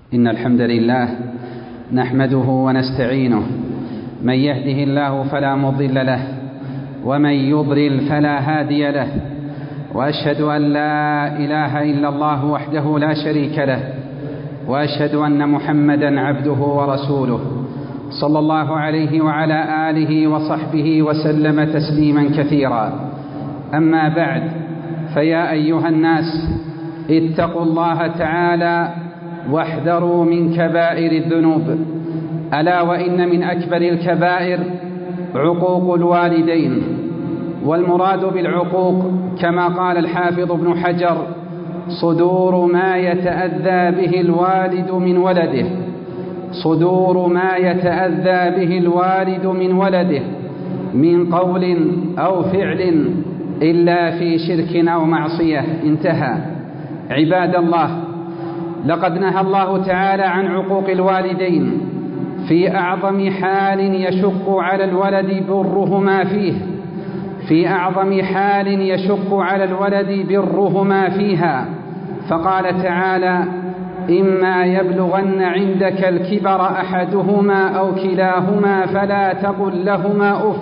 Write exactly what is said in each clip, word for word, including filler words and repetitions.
إن الحمد لله نحمده ونستعينه، من يهده الله فلا مضل له ومن يضلل فلا هادي له، وأشهد أن لا إله إلا الله وحده لا شريك له، وأشهد أن محمدًا عبده ورسوله صلى الله عليه وعلى آله وصحبه وسلم تسليمًا كثيرا. أما بعد، فيا أيها الناس اتقوا الله تعالى واحذروا من كبائر الذنوب، ألا وإن من أكبر الكبائر عقوق الوالدين. والمراد بالعقوق كما قال الحافظ ابن حجر: صدور ما يتأذى به الوالد من ولده، صدور ما يتأذى به الوالد من ولده من قول أو فعل إلا في شرك أو معصية. انتهى. عباد الله، لقد نهى الله تعالى عن عقوق الوالدين في أعظم حال يشق على الولد برهما فيه في أعظم حال يشق على الولد برهما فيها، فقال تعالى: إما يبلغن عندك الكبر أحدهما أو كلاهما فلا تقل لهما أف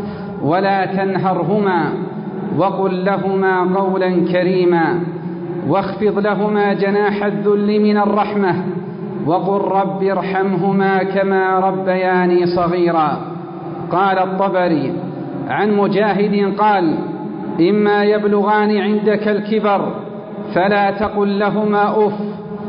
ولا تنهرهما وقل لهما قولا كريما واخفض لهما جناح الذل من الرحمة وقل رب ارحمهما كما ربياني صغيرا. قال الطبري عن مجاهد قال: إما يبلغان عندك الكبر فلا تقل لهما أف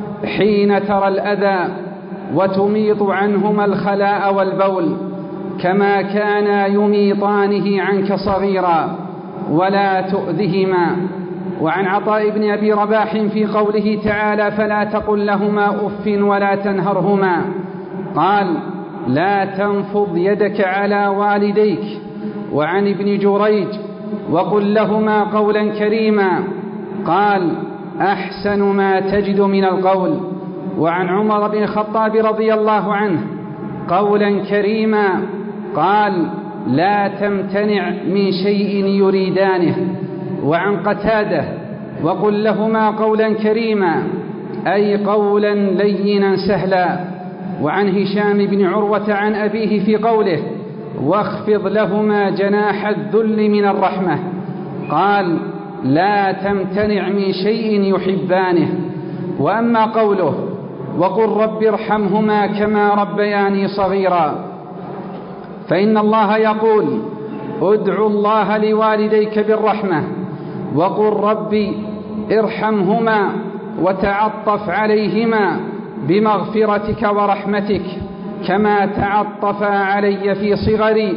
حين ترى الأذى وتميط عنهما الخلاء والبول كما كانا يميطانه عنك صغيرا، ولا تؤذهما. وعن عطاء بن أبي رباح في قوله تعالى: فلا تقل لهما أف ولا تنهرهما، قال: لا تنفض يدك على والديك. وعن ابن جريج: وقل لهما قولا كريما، قال: أحسن ما تجد من القول. وعن عمر بن الخطاب رضي الله عنه: قولا كريما، قال: لا تمتنع من شيء يريدانه. وعن قتادة: وقل لهما قولا كريما، أي قولا لينا سهلا. وعن هشام بن عروة عن أبيه في قوله: واخفض لهما جناح الذل من الرحمة، قال: لا تمتنع من شيء يحبانه. وأما قوله: وقل رب ارحمهما كما ربياني صغيرا، فإن الله يقول: ادعوا الله لوالديك بالرحمة وقل ربي ارحمهما وتعطف عليهما بمغفرتك ورحمتك كما تعطفا علي في صغري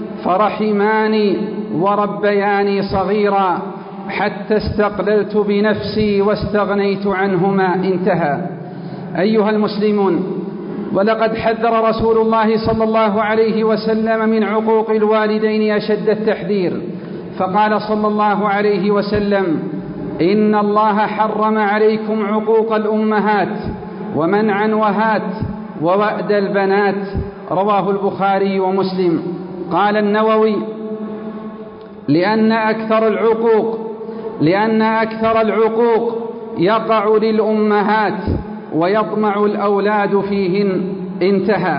فرحماني وربياني صغيرا حتى استقللت بنفسي واستغنيت عنهما. انتهى. أيها المسلمون، ولقد حذر رسول الله صلى الله عليه وسلم من عقوق الوالدين أشد التحذير، فقال صلى الله عليه وسلم: إن الله حرم عليكم عقوق الأمهات ومنعا وهات ووأد البنات. رواه البخاري ومسلم. قال النووي: لأن أكثر العقوق لأن أكثر العقوق يقع للأمهات ويطمع الأولاد فيهن. انتهى.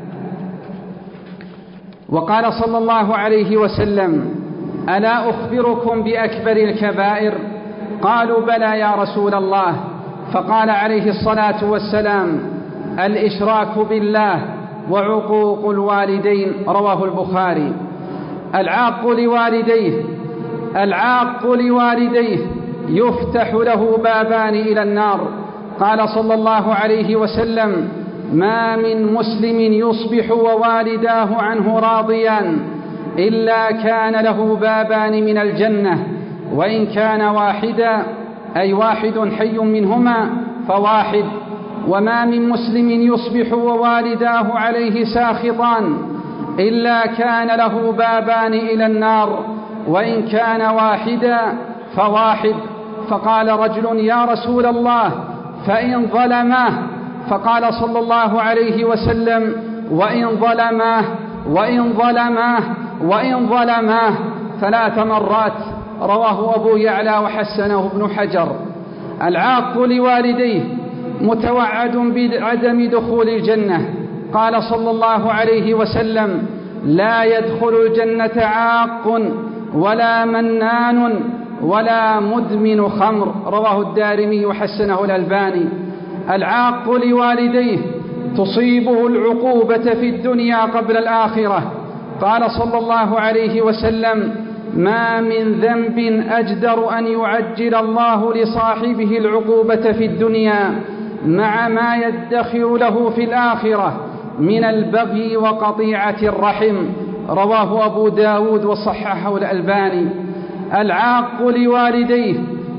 وقال صلى الله عليه وسلم: ألا أخبركم بأكبر الكبائر؟ قالوا: بلى يا رسول الله. فقال عليه الصلاة والسلام: الإشراك بالله وعقوق الوالدين. رواه البخاري. العاق لوالديه العاق لوالديه يفتح له بابان إلى النار. قال صلى الله عليه وسلم: ما من مسلم يصبح ووالداه عنه راضيان إلا كان له بابان من الجنة، وإن كان واحدا أي واحد حي منهما فواحد. وما من مسلم يصبح ووالداه عليه ساخطان إلا كان له بابان إلى النار، وإن كان واحدا فواحد. فقال رجل: يا رسول الله، فإن ظلماه؟ فقال صلى الله عليه وسلم: وإن ظلماه وإن ظلماه وإن ظلماه ثلاث مرات. رواه أبو يعلى وحسنه ابن حجر. العاق لوالديه متوعد بعدم دخول الجنة. قال صلى الله عليه وسلم: لا يدخل الجنة عاق ولا منان ولا مدمن خمر. رواه الدارمي وحسنه الألباني. العاق لوالديه تصيبه العقوبة في الدنيا قبل الآخرة. قال صلى الله عليه وسلم: ما من ذنب أجدر أن يعجل الله لصاحبه العقوبة في الدنيا مع ما يدخر له في الآخرة من البغي وقطيعة الرحم. رواه أبو داود وصححه الألباني. العاق لوالديه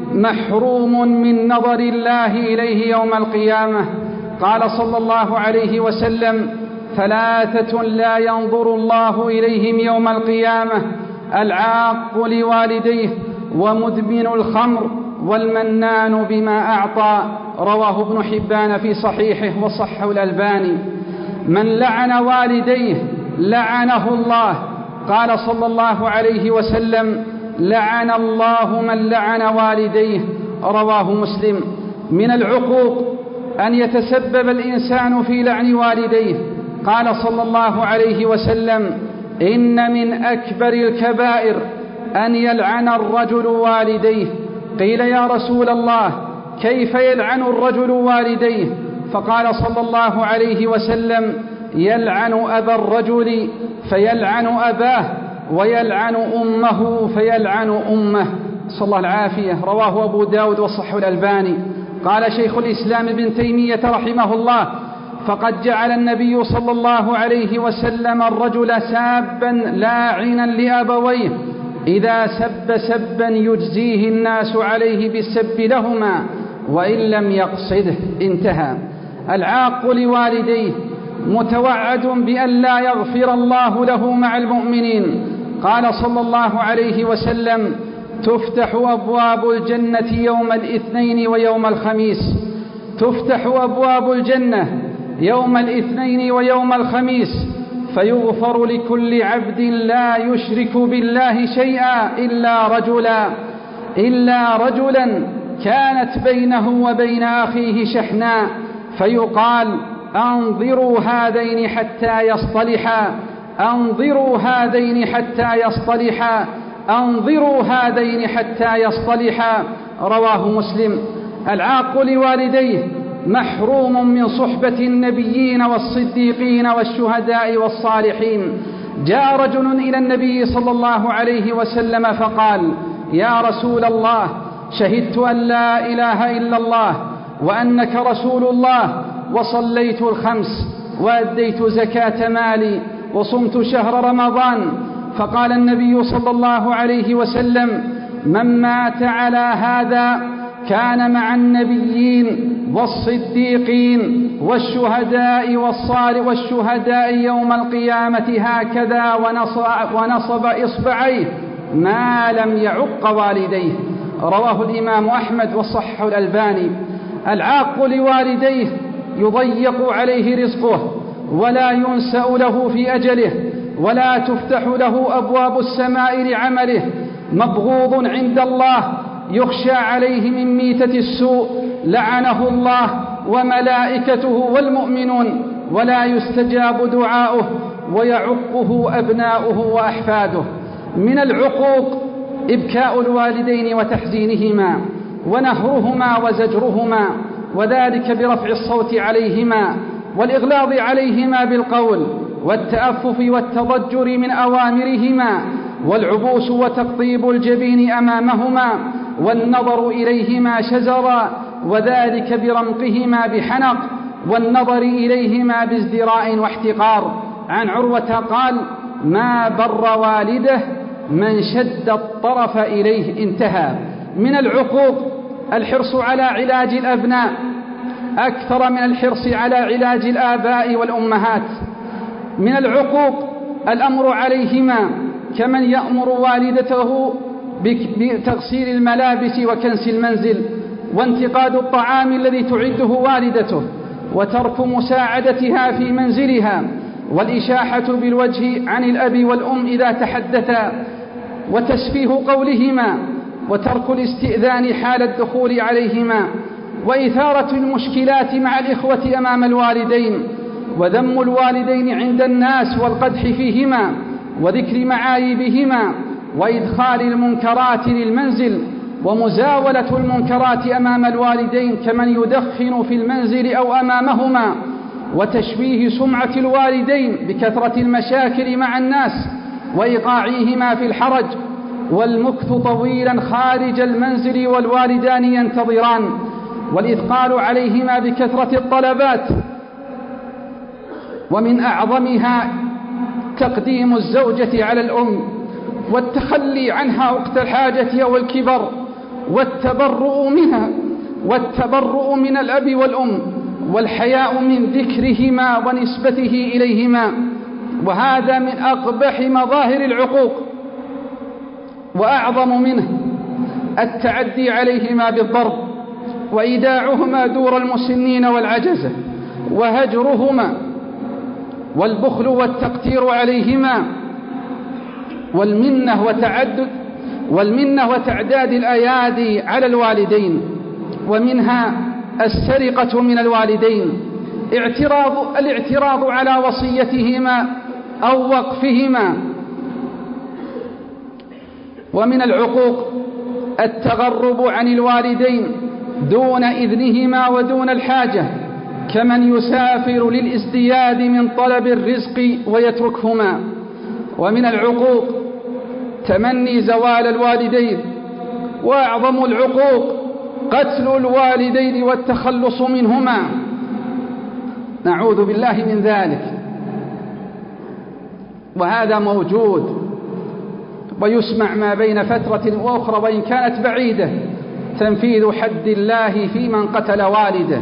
محروم من نظر الله إليه يوم القيامة. قال صلى الله عليه وسلم: ثلاثة لا ينظر الله إليهم يوم القيامة: العاق لوالديه ومدمن الخمر والمنان بما أعطى. رواه ابن حبان في صحيحه وصححه الألباني. من لعن والديه لعنه الله. قال صلى الله عليه وسلم: لعن الله من لعن والديه. رواه مسلم. من العقوق أن يتسبب الإنسان في لعن والديه. قال صلى الله عليه وسلم: إن من أكبر الكبائر أن يلعن الرجل والديه. قيل: يا رسول الله، كيف يلعن الرجل والديه؟ فقال صلى الله عليه وسلم: يلعن أبا الرجل فيلعن أباه، ويلعن أمه فيلعن أمه. صلى الله العافية. رواه أبو داود وصححه الألباني. قال شيخ الإسلام ابن تيمية رحمه الله: فقد جعل النبي صلى الله عليه وسلم الرجل سابا لاعنا لأبويه إذا سب سبا يجزيه الناس عليه بالسب لهما وإن لم يقصده. انتهى. العاق لوالديه متوعد بأن لا يغفر الله له مع المؤمنين. قال صلى الله عليه وسلم: تفتح أبواب الجنة يوم الاثنين ويوم الخميس. تفتح أبواب الجنة يوم الاثنين ويوم الخميس فيغفر لكل عبد لا يشرك بالله شيئا إلا رجلا إلا رجلا كانت بينه وبين أخيه شحناء، فيقال: أنظروا هذين حتى يصطلحا، أنظروا هذين حتى يصطلحا، أنظروا هذين حتى يصطلحا. رواه مسلم. العاق لوالديه محروم من صحبة النبيين والصديقين والشهداء والصالحين. جاء رجل إلى النبي صلى الله عليه وسلم فقال: يا رسول الله، شهدت أن لا إله إلا الله وأنك رسول الله، وصليت الخمس وأديت زكاة مالي وصمت شهر رمضان. فقال النبي صلى الله عليه وسلم: من مات على هذا كان مع النبيين والصديقين والشهداء والصالح والشهداء يوم القيامة هكذا ونصب, ونصب إصبعيه ما لم يعق والديه. رواه الإمام أحمد وصححه الألباني. العاق لوالديه يضيق عليه رزقه ولا ينسأ له في أجله ولا تفتح له أبواب السماء لعمله، مبغوض عند الله، يخشى عليه من ميتة السوء، لعنه الله وملائكته والمؤمنون، ولا يستجاب دعاؤه ويعقه أبناؤه وأحفاده. من العقوق إبكاء الوالدين وتحزينهما ونهرهما وزجرهما، وذلك برفع الصوت عليهما والإغلاظ عليهما بالقول والتأفف والتضجر من أوامرهما، والعبوس وتقطيب الجبين أمامهما والنظر إليهما شزرا، وذلك برمقهما بحنق والنظر إليهما بازدراء واحتقار. عن عروة قال: ما بر والده من شد الطرف إليه. انتهى. من العقوق الحرص على علاج الأبناء أكثر من الحرص على علاج الآباء والأمهات. من العقوق الأمر عليهما كمن يأمر والدته بتغسيل الملابس وكنس المنزل وانتقاد الطعام الذي تعده والدته، وترك مساعدتها في منزلها، والإشاحة بالوجه عن الأب والأم إذا تحدثا، وتسفيه قولهما، وترك الاستئذان حال الدخول عليهما، وإثارة المشكلات مع الإخوة أمام الوالدين، وذم الوالدين عند الناس والقدح فيهما وذكر معايبهما، وإدخال المنكرات للمنزل ومزاولة المنكرات أمام الوالدين كمن يدخن في المنزل أو أمامهما، وتشويه سمعة الوالدين بكثرة المشاكل مع الناس وإيقاعهما في الحرج، والمكث طويلا خارج المنزل والوالدان ينتظران، والإثقال عليهما بكثرة الطلبات، ومن أعظمها تقديم الزوجة على الأم والتخلي عنها وقت الحاجة أو الكبر، والتبرؤ منها والتبرؤ من الأب والأم، والحياء من ذكرهما ونسبته إليهما، وهذا من أقبح مظاهر العقوق. وأعظم منه التعدي عليهما بالضرب، وإيداعهما دور المسنين والعجزة، وهجرهما، والبخل والتقتير عليهما، والمنة وتعدد والمنة وتعداد الأيادي على الوالدين، ومنها السرقة من الوالدين، اعتراض الاعتراض على وصيتهما أو وقفهما. ومن العقوق التغرب عن الوالدين دون إذنهما ودون الحاجة، كمن يسافر للازدياد من طلب الرزق ويتركهما. ومن العقوق تمني زوال الوالدين، وأعظم العقوق قتل الوالدين والتخلص منهما، نعوذ بالله من ذلك. وهذا موجود ويسمع ما بين فترة وأخرى وإن كانت بعيدة تنفيذ حد الله في من قتل والده.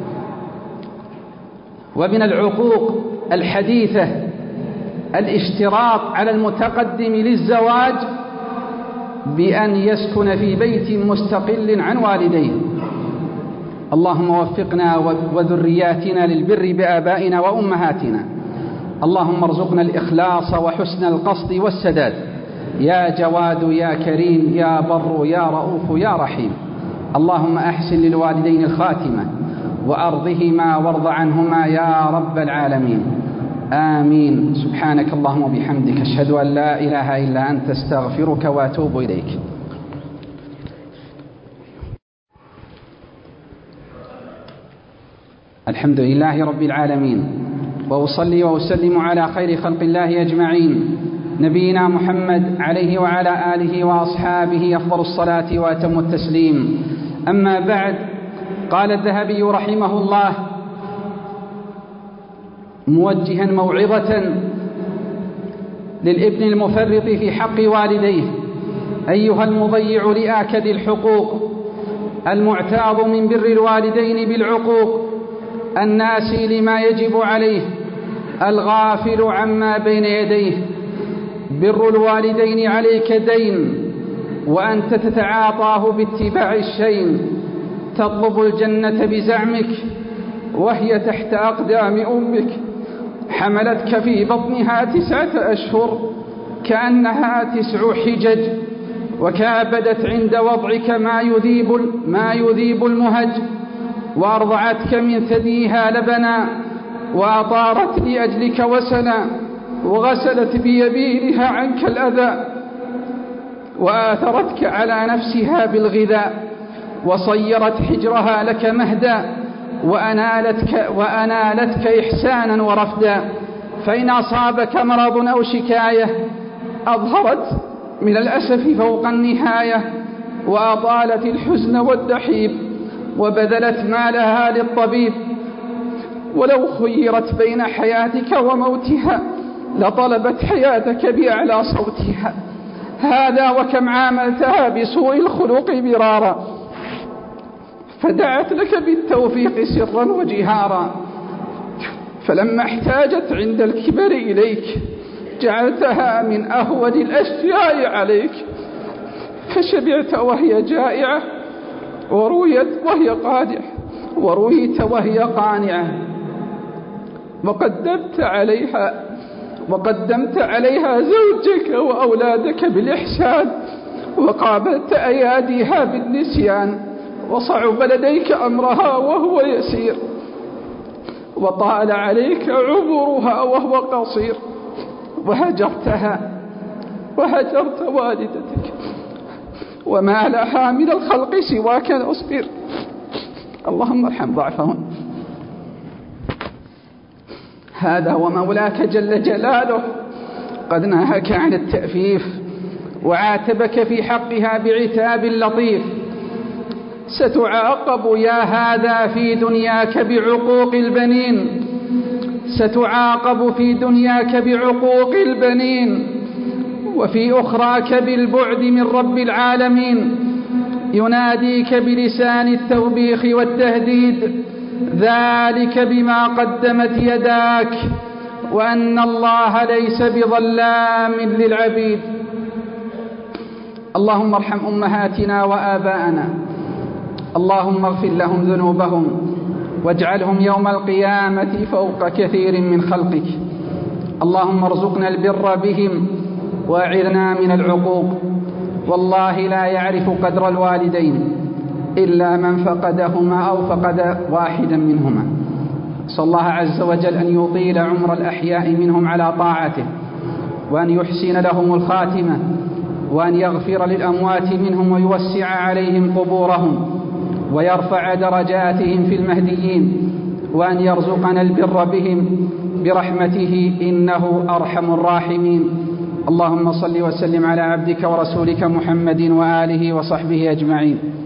ومن العقوق الحديثة الاشتراط على المتقدم للزواج بأن يسكن في بيت مستقل عن والديه. اللهم وفقنا وذرياتنا للبر بآبائنا وأمهاتنا. اللهم ارزقنا الإخلاص وحسن القصد والسداد، يا جواد يا كريم يا بر يا رؤوف يا رحيم. اللهم أحسن للوالدين الخاتمة وأرضهما وارض عنهما يا رب العالمين، آمين. سبحانك اللهم وبحمدك، أشهد أن لا إله إلا أنت، استغفرك وأتوب إليك. الحمد لله رب العالمين، وأصلي وأسلم على خير خلق الله أجمعين، نبينا محمد عليه وعلى آله وأصحابه أفضل الصلاة وأتم التسليم. أما بعد، قال الذهبي رحمه الله موجها موعظة للابن المفرط في حق والديه: أيها المضيع لآكد الحقوق، المعتاض من بر الوالدين بالعقوق، الناسي لما يجب عليه، الغافل عما بين يديه. بر الوالدين عليك دين، وأنت تتعاطاه باتباع الشين. تطلب الجنة بزعمك وهي تحت أقدام أمك، حملتك في بطنها تسعة أشهر كأنها تسع حجج، وكابدت عند وضعك ما يذيب, ما يذيب المهج، وأرضعتك من ثديها لبنا، وأطارت لأجلك وسنا، وغسلت بيمينها عنك الأذى، وآثرتك على نفسها بالغذاء، وصيرت حجرها لك مهدا، وأنالتك, وأنالتك إحسانا ورفدا. فإن أصابك مرض أو شكاية أظهرت من الأسف فوق النهاية، وأطالت الحزن والدحيب، وبذلت مالها للطبيب. ولو خيرت بين حياتك وموتها لطلبت حياتك بأعلى صوتها. هذا وكم عاملتها بسوء الخلق برارا، فدعت لك بالتوفيق سرا وجهارا، فلما احتاجت عند الكبر إليك جعلتها من أهون الأشياء عليك، فشبعت وهي جائعة، ورويت وهي قادحة، ورويت وهي قانعة، وقدمت عليها وقدمت عليها زوجك وأولادك بالإحسان، وقابلت أياديها بالنسيان، وصعب لديك أمرها وهو يسير، وطال عليك عمرها وهو قصير، وهجرتها وهجرت والدتك وما لها من الخلق سواك نصبر. اللهم ارحم ضعفهم. هذا ومولاك جل جلاله قد نهاك عن التأفيف وعاتبك في حقها بعتاب لطيف. ستعاقب يا هذا في دنياك بعقوق البنين، ستعاقب في دنياك بعقوق البنين، وفي أخراك بالبعد من رب العالمين. يناديك بلسان التوبيخ والتهديد: ذلك بما قدمت يداك وأن الله ليس بظلام للعبيد. اللهم ارحم أمهاتنا وآباءنا، اللهم اغفر لهم ذنوبهم واجعلهم يوم القيامة فوق كثير من خلقك. اللهم ارزقنا البر بهم واعذنا من العقوق. والله لا يعرف قدر الوالدين إلا من فقدهما أو فقد واحدا منهما. صلى الله عز وجل أن يطيل عمر الأحياء منهم على طاعته، وأن يحسن لهم الخاتمة، وأن يغفر للأموات منهم ويوسع عليهم قبورهم، ويرفع درجاتهم في المهديين، وأن يرزقنا البر بهم برحمته إنه أرحم الراحمين. اللهم صل وسلم على عبدك ورسولك محمد وآله وصحبه أجمعين.